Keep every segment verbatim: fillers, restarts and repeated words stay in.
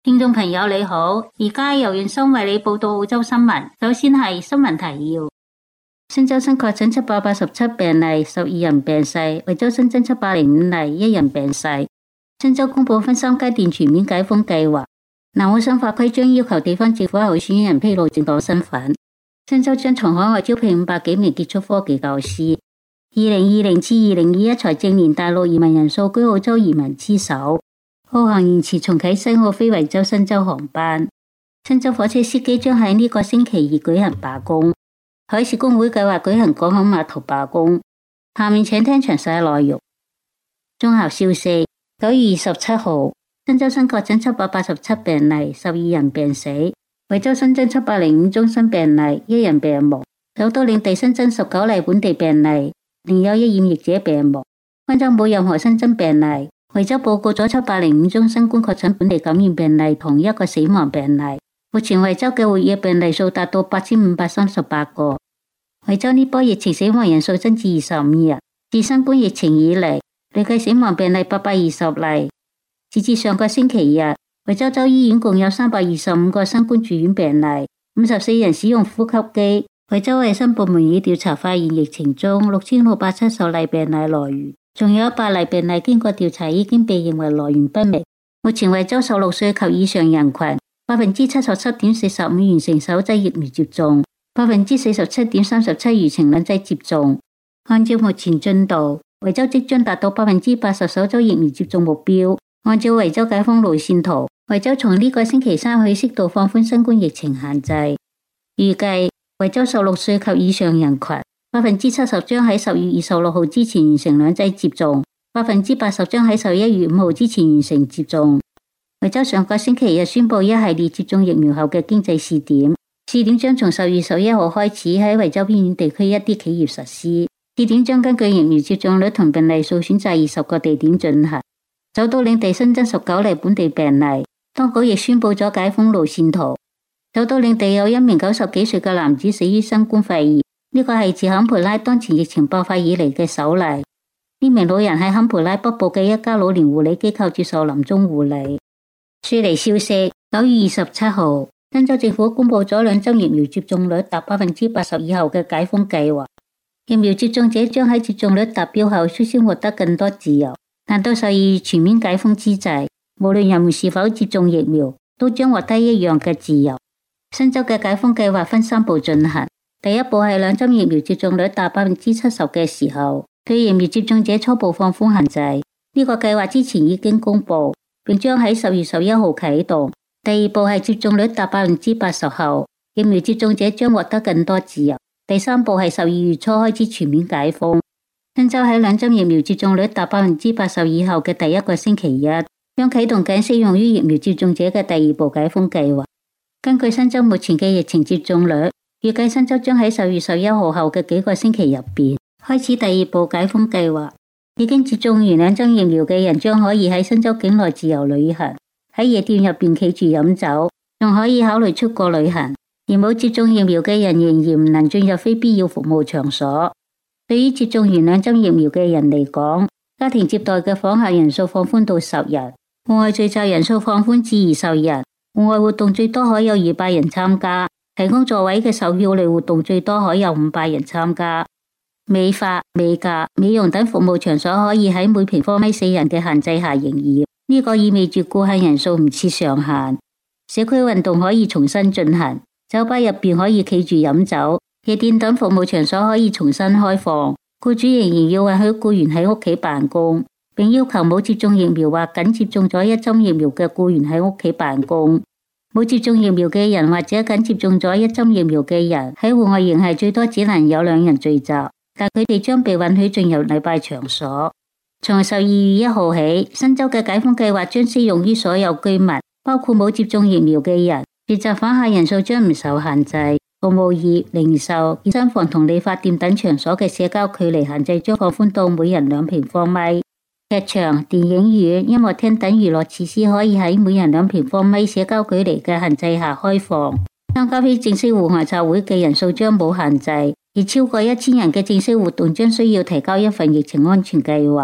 聽眾朋友你好，而家由袁生為你報道澳洲新聞。首先係新聞提要：新州新確診七百八十七病例，十二人病逝；維州新增七百零五例，一人病逝。新州公布分三階段全面解封計劃。南澳新法規將要求地方政府候選人披露政黨身份。新州將從海外招聘五百幾名傑出科技教師。二零二零至二零二一財政年大陸移民人數居澳洲移民之首。澳航延遲重啟西澳飛維州新州航班。新州火車司機將喺呢個星期二舉行罷工。海事工會計劃舉行港口碼頭罷工。下面請聽詳細內容。綜合消息：九月二十七號，新州新確診七百八十七病例，十二人病死；維州新增七百零五宗新病例，一人病亡；首都領地新增十九例本地病例，另有一染疫者病亡。溫州冇任何新增病例。維州報告咗七百零五宗新冠確診本地感染病例同一個死亡病例。目前維州嘅活躍病例數達到八千五百三十八個。維州呢波疫情死亡人數增至二十五人。自新冠疫情以嚟，累計死亡病例八百二十例。截至上個星期日，維州州醫院共有三百二十五個新冠住院病例，五十四人使用呼吸機。維州衛生部門已調查發現疫情中六千六百七十例病例來源。仲有一百例病例經過調查已經被認為來源不明。目前維州十六歲及以上人群百分之七十七點四十五完成首劑疫苗接種，百分之四十七點三十七完成兩劑接種。按照目前進度，維州即將達到百分之八十首週疫苗接種目標。按照維州解封路線圖，維州從呢個星期三起適度放寬新冠疫情限制。預計維州十六歲及以上人群百分之七十將喺十月二十六號之前完成兩劑接種，百分之八十將喺十一月五號之前完成接種。維州上個星期日宣布一系列接種疫苗後嘅經濟試點，試點將從十月十一號開始喺維州邊遠地區一啲企業實施。試點將根據疫苗接種率同病例數選擇二十個地點進行。首都領地新增十九例本地病例，當局亦宣布咗解封路線圖。首都領地有一名九十幾歲嘅男子死於新冠肺炎。呢個係自坎培拉當前疫情爆發以嚟嘅首例。呢名老人喺坎培拉北部嘅一家老年護理機構接受臨終護理。雪梨消息：九月二十七號，新州政府公布咗兩針疫苗接種率達百分之八十以後嘅解封計劃。疫苗接種者將喺接種率達標後率先獲得更多自由。但到十二月全面解封之際，無論人們是否接種疫苗，都將獲得一樣嘅自由。新州嘅解封計劃分三步進行。第一步係兩針疫苗接種率達百分之七十嘅時候，對疫苗接種者初步放寬限制。呢個計劃之前已經公布，並將喺十月十一號啟動。第二步係接種率達百分之八十後，疫苗接種者將獲得更多自由。第三步係十二月初開始全面解封。新州喺兩針疫苗接種率達百分之八十以後嘅第一個星期一，將啟動緊適用於疫苗接種者嘅第二步解封計劃。根據新州目前嘅疫情接種率，預計新州將喺十月十一號後嘅幾個星期入邊開始第二步解封計劃。已經接種完兩針疫苗嘅人將可以喺新州境內自由旅行，喺夜店入邊企住飲酒，仲可以考慮出國旅行。而冇接種疫苗嘅人仍然唔能進入非必要服務場所。對於接種完兩針疫苗嘅人嚟講，家庭接待嘅訪客人數放寬到十人，戶外聚集人數放寬至二十人，戶外活動最多可有二百人參加。提供座位嘅售票類活動最多可有五百人參加。美髮、美甲、美容等服務場所可以喺每平方米四人嘅限制下營業，呢個意味住顧客人數唔設上限。社區運動可以重新進行，酒吧入邊可以企住飲酒，夜店等服務場所可以重新開放。僱主仍然要允許僱員喺屋企辦公，並要求冇接種疫苗或僅接種咗一針疫苗嘅僱員喺屋企辦公。冇接種疫苗嘅人或者僅接種咗一針疫苗嘅人喺戶外仍係最多只能有兩人聚集，但佢哋將被允許進入禮拜場所。從十二月一號起，新州嘅解封計劃將適用於所有居民，包括冇接種疫苗嘅人。聚集訪客人數將唔受限制。服務業、零售、健身房同理髮店等場所嘅社交距離限制將放寬到每人兩平方米。劇場、電影院、音樂廳等娛樂設施可以喺每人兩平方米社交距離嘅限制下開放。參加非正式戶外集會嘅人數將冇限制，而超過一千人嘅正式活動將需要提交一份疫情安全計劃。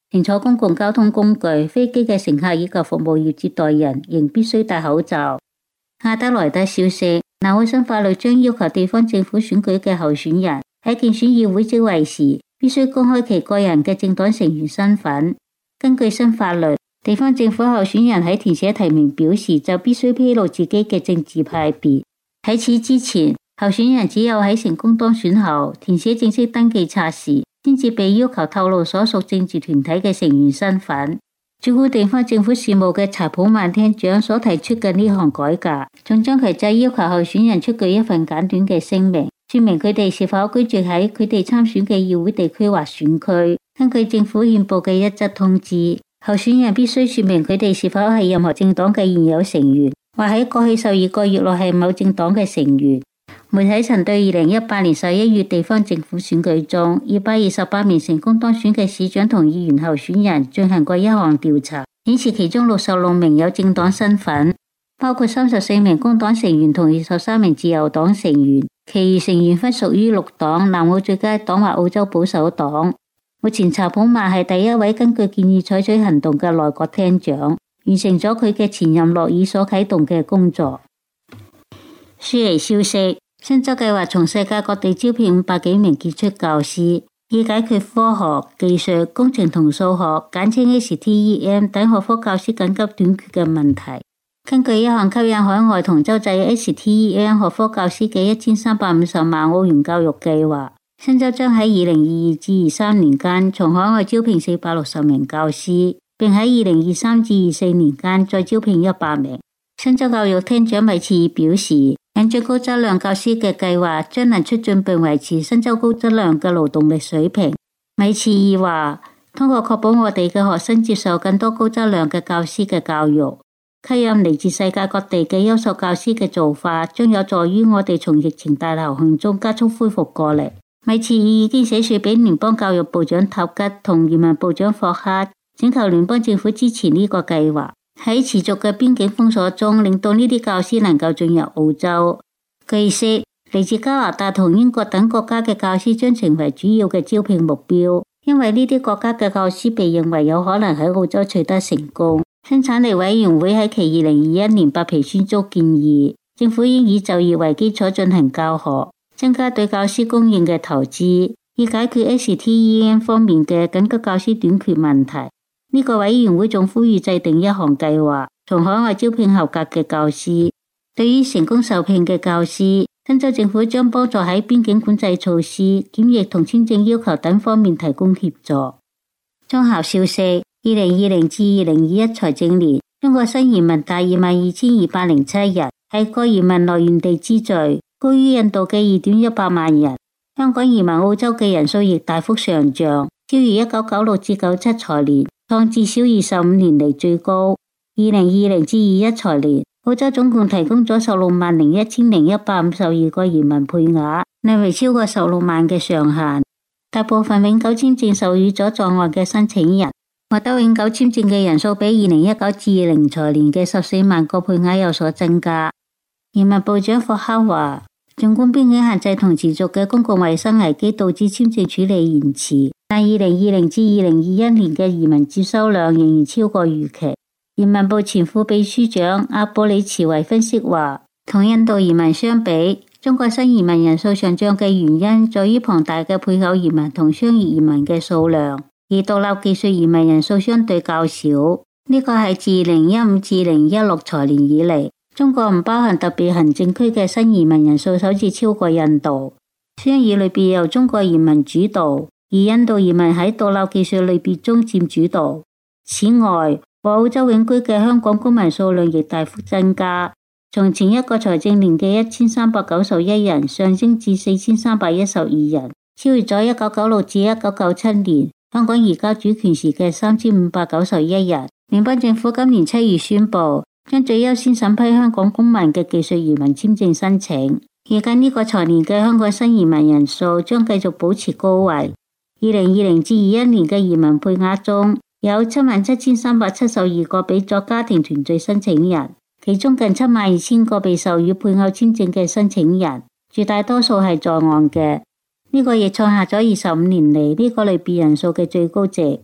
乘坐公共交通工具、飛機嘅乘客以及服務業接待人仍必須戴口罩。阿德萊德消息，南澳新法律將要求地方政府選舉嘅候選人喺競選議會職位時，必須公開其個人嘅政黨成員身份。根據新法律，地方政府候選人喺填寫提名表時就必須披露自己嘅政治派別。喺此之前，候選人只有喺成功當選後填寫正式登記冊時，先至被要求透露所屬政治團體嘅成員身份。主管地方政府事務嘅查普曼廳長所提出嘅呢項改革，仲將其制要求候選人出具一份簡短嘅聲明，說明佢哋是否居住喺佢哋參選嘅議會地區或選區。根據政府憲報嘅一則通知，候選人必須說明佢哋是否係任何政黨嘅現有成員，或喺過去十二個月內係某政黨嘅成員。媒體曾對二零一八年十一月地方政府選舉中二百二十八名成功當選嘅市長同議員候選人進行過一項調查，顯示其中六十六名有政黨身份，包括三十四名工黨成員同二十三名自由黨成員，其餘成員分屬於綠黨、南澳最佳黨或澳洲保守黨。目前查普曼係第一位根據建議採取行動嘅內閣廳長，完成咗佢嘅前任諾爾所啟動嘅工作。舒尼消息，新州計劃從世界各地招聘五百幾名傑出教師，以解決科學、技術、工程同數學（簡稱 S T E M） 等學科教師緊急短缺嘅問題。根據一項吸引海外同州際 S T E M 學科教師嘅一千三百五十萬澳元教育計劃，新州將喺二零二二至二三年間從海外招聘四百六十名教師，並喺二零二三至二四年間再招聘一百名。新州教育廳長米切爾表示，引進高質量教師嘅計劃將能促進並維持新州高質量嘅勞動力水平。米切爾話，通過確保我哋嘅學生接受更多高質量嘅教師嘅教育，吸引嚟自世界各地嘅優秀教師嘅做法，將有助於我哋從疫情大流行中加速恢復過嚟。米切爾已經寫信俾聯邦教育部長塔吉同移民部長霍克，請求聯邦政府支持呢個計劃。喺持續嘅邊境封鎖中，令到呢啲教師能夠進入澳洲。據悉，嚟自加拿大同英國等國家嘅教師將成為主要嘅招聘目標，因為呢啲國家嘅教師被認為有可能喺澳洲取得成功。生產力委員會喺其二零二一年白皮書中建議，政府應以就業為基礎進行教學，增加對教師供應嘅投資，以解決 S T E M 方面嘅緊急教師短缺問題。呢個委員會仲呼籲制定一項計劃，從海外招聘合格嘅教師。對於成功受聘嘅教師，新州政府將幫助喺邊境管制措施、檢疫同簽證要求等方面提供協助。中校消息，二零二零至二零二一財政年，中國新移民達二萬二千二百零七人，係個移民來源地之最，高於印度嘅二點一八萬人。香港移民澳洲嘅人數亦大幅上漲，超越一九九六至九七財年，創至少二十五年嚟最高。二零二零至二一財年，澳洲總共提供咗十六萬零一千零一百五十二個移民配額，略為超過十六萬嘅上限。大部分永久簽證授予咗在岸嘅申請人，獲得永久簽證嘅人數比二零一九至二零財年嘅十四萬個配額有所增加。移民部長霍克話，儘管邊境限制同持續嘅公共衛生危機導致簽證處理延遲，但二零二零至二零二一年嘅移民接收量仍然超過預期。移民部前副秘書長阿布里茨維分析話，同印度移民相比，中國新移民人數上漲嘅原因在於龐大嘅配偶移民同商業移民嘅數量，而獨立技術移民人數相對較少。呢個係自二零一五至二零一六財年以嚟，中國唔包含特別行政區嘅新移民人數首次超過印度。商業類別由中國移民主導，而印度移民喺獨立技術類別中佔主導。此外，和澳洲永居嘅香港公民數量亦大幅增加，從前一個財政年嘅一千三百九十一人上升至四千三百一十二人，超越咗一九九六至一九九七年香港移交主權時嘅三千五百九十一人。聯邦政府今年七月宣布，將最優先審批香港公民嘅技術移民簽證申請。而近呢個財年嘅香港新移民人數將繼續保持高位。二零二零至二一年嘅移民配額中，有七萬七千三百七十二個俾咗家庭團聚申請人，其中近七萬二千個被授予配偶簽證嘅申請人，絕大多數係在岸嘅。呢個亦創下咗二十五年嚟呢個類別人數嘅最高值。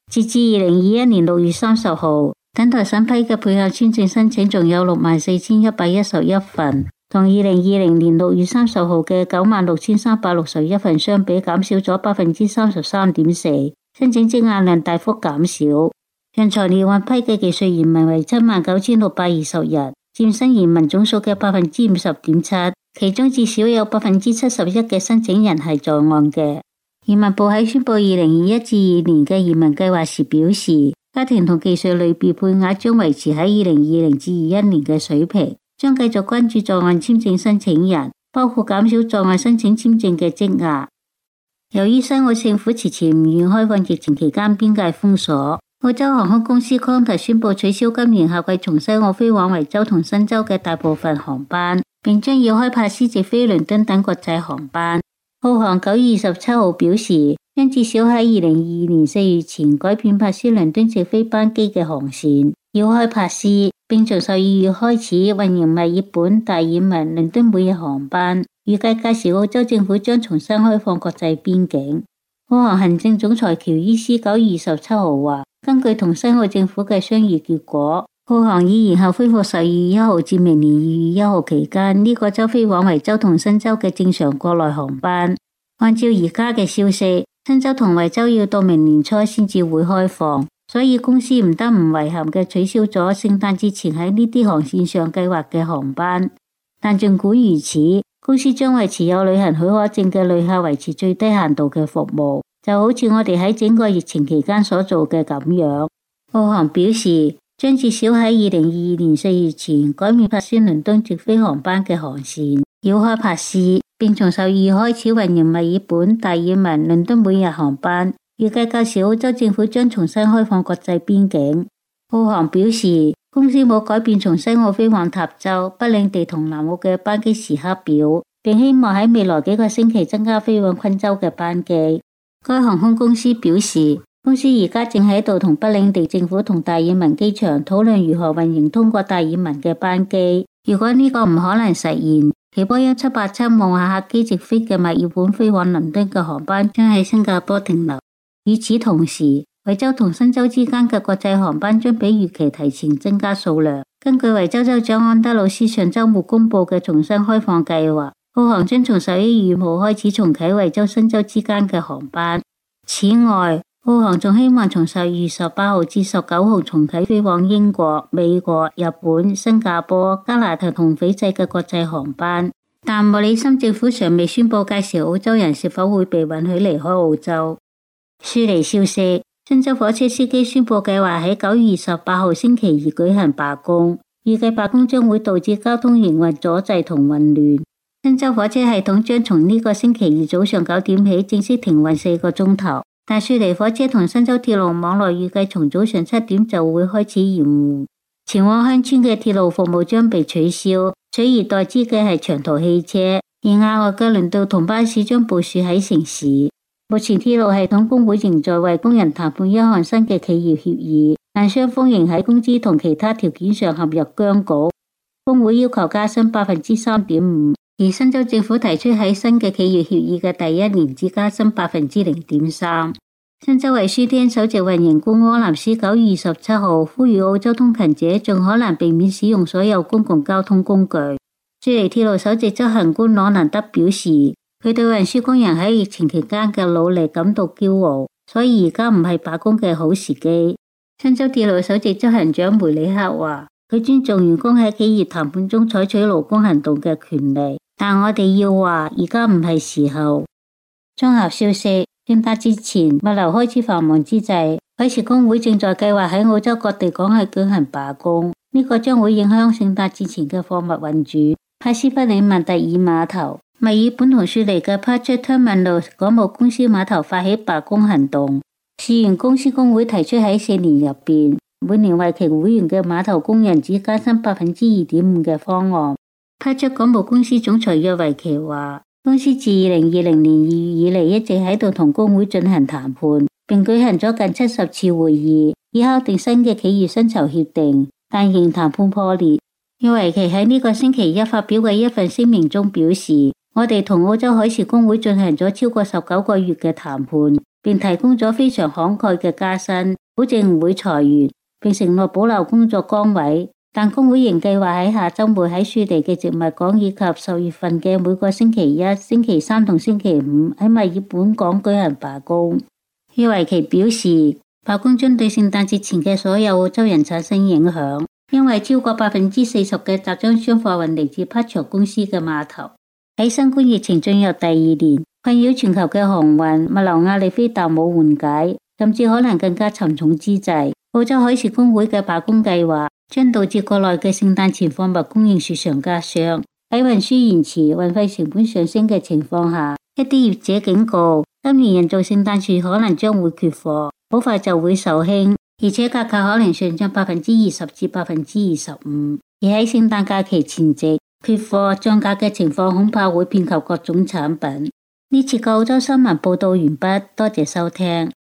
截至二零二一年六月三十號，等待審批嘅配額簽證申請仲有六萬四千一百一十一份，同二零二零年六月三十號嘅九萬六千三百六十一份相比，減少咗百分之三十三點四，申請積壓量大幅減少。人才離岸批嘅技術移民為七萬九千六百二十人，佔新移民總數嘅百分之五十點七，其中至少有百分之七十一嘅申請人係在岸嘅。移民部喺宣布二零二一至二年嘅移民計劃時表示，家庭同技術類別配額將維持喺二零二零至二一年嘅水平，將繼續關注在岸簽證申請人，包括減少在岸申請簽證嘅積壓。由於新澳政府遲遲唔願開放疫情期間邊界封鎖，澳洲航空公司 Qantas 宣布取消今年夏季從西澳飛往維州同新州嘅大部分航班，並將要開帕斯直飛倫敦等國際航班。澳航九月二十七號表示，將至少喺二零二二年四月前改變帕斯倫敦直飛班機嘅航線，要開帕斯，並從十二月開始運營墨爾本、達爾文、倫敦每日航班。預計屆時澳洲政府將重新開放國際邊境。澳航行政總裁喬伊斯九月二十七號話，根據同新澳政府嘅商議結果，澳航已延後恢復十二月一號至明年二月一號期間呢個州飛往維州同新州嘅正常國內航班。按照而家嘅消息，新州同維州要到明年初先至會開放，所以公司唔得唔遺憾嘅取消咗聖誕節前喺呢啲航線上計劃嘅航班。但儘管如此，公司將為持有旅行許可證嘅旅客維持最低限度嘅服務，就好似我哋喺整個疫情期間所做嘅咁樣。澳航表示，將至少喺二零二二年四月前改變帕斯倫敦直飛航班嘅航線，繞開帕斯，並從十二月開始運營墨爾本、達爾文、倫敦每日航班。預計屆時澳洲政府將重新開放國際邊境。澳航表示，公司冇改變從西澳飛往塔州、北領地同南澳嘅班機時刻表，並希望喺未來幾個星期增加飛往昆州嘅班機。該航空公司表示，公司而家正喺度同北領地政府同達爾文機場討論如何運營通過達爾文嘅班機。如果呢個唔可能實現，其波音七八七無限客機直飛嘅墨爾本飛往倫敦嘅航班將喺新加坡停留。與此同時，維州同新州之間嘅國際航班將比預期提前增加數量。根據維州州長安德魯斯上周末公布嘅重新開放計劃，澳航將從十一月五號開始重啟維州新州之間嘅航班。此外，澳航仲希望從十二月十八號至十九號重啟飛往英國、美國、日本、新加坡、加拿大同斐濟嘅國際航班。但莫里森政府尚未宣布屆時澳洲人是否會被允許離開澳洲。舒尼消息，新州火車司機宣布計劃喺九月二十八號星期二舉行罷工，預計罷工將會導致交通營運阻滯同混亂。新州火車系統將從呢個星期二早上九點起正式停運四個鐘頭，但雪梨火車同新州鐵路網絡預計從早上七點就會開始延誤。前往鄉村嘅鐵路服務將被取消，取而代之嘅係長途汽車，而額外嘅輪渡同巴士將部署喺城市。目前鐵路系統工會仍在為工人談判一項新嘅企業協議，但雙方仍喺工資同其他條件上陷入僵局。工會要求加薪百分之三點五，而新州政府提出喺新嘅企業協議嘅第一年只加薪百分之零點三。新州運輸廳首席運營官柯南斯九月二十七號呼籲澳洲通勤者盡可能避免使用所有公共交通工具。雪梨鐵路首席執行官朗蘭德表示，佢對運輸工人喺疫情期間嘅努力感到驕傲，所以而家唔係罷工嘅好時機。新州鐵路首席執行長梅里克話，佢尊重員工喺企業談判中採取勞工行動嘅權利，但我哋要話而家唔係時候。綜合消息，聖誕節前物流開始繁忙之際，海事工會正在計劃喺澳洲各地港口舉行罷工，呢、這個將會影響聖誕節前嘅貨物運轉。帕斯匹里曼特爾碼頭、墨爾本同雪梨嘅 Patrick Terminals 港務公司碼頭發起罷工行動，事源公司工會提出喺四年入邊，每年為其會員嘅碼頭工人只加薪百分之二點五嘅方案。Patrick 港務公司總裁約維奇話，公司自二零二零年二月以嚟一直喺度同工會進行談判，並舉行咗近七十次會議，以敲定新嘅企業薪酬協定，但仍談判破裂。約維奇喺呢個星期一發表嘅一份聲明中表示，我哋同澳洲海事工會進行咗超過十九個月嘅談判， 並提供咗非常慷慨嘅加薪，保證唔會裁員，並承諾保留工作崗位。但工會仍計劃喺下週末喺雪梨嘅植物港以及十月份嘅每個星期一、星期三同星期五喺墨爾本港舉行罷工。葉維奇表示，罷工將對聖誕節前嘅所有澳洲人產生影響，因為超過百分之四十嘅集裝箱貨運嚟自匹場公司嘅碼頭。喺新冠疫情進入第二年，困擾全球嘅航運物流壓力非但冇緩解，甚至可能更加沉重之際，澳洲海事工會嘅罷工計劃將導致國內嘅聖誕前貨物供應雪上加霜。喺運輸延遲、運費成本上升嘅情況下，一啲業者警告，今年人造聖誕樹可能將會缺貨，好快就會售罄，而且價格可能上漲百分之二十至百分之二十五。而喺聖誕假期前夕，缺貨漲價嘅情況恐怕會遍及各種產品。呢次嘅澳洲新聞報道完畢，多謝收聽。